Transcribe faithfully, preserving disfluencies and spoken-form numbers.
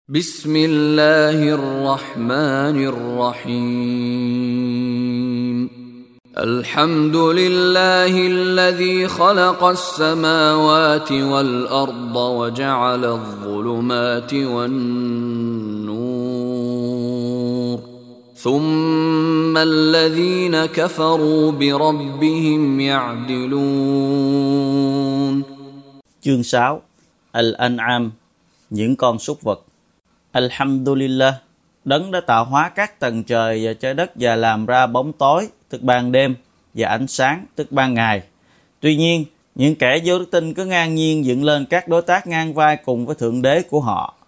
Bismillahirrahmanirrahim. Alhamdulillahilladzi khalaqas samawati wal arda wa ja'aladh dhulumati wan nur. Thumma alladhina kafaru bi rabbihim ya'dilun. Chương sáu. Al-An'am, những con súc vật. Alhamdulillah, đấng đã tạo hóa các tầng trời và trái đất và làm ra bóng tối, tức ban đêm, và ánh sáng, tức ban ngày. Tuy nhiên, những kẻ vô đức tin cứ ngang nhiên dựng lên các đối tác ngang vai cùng với Thượng Đế của họ.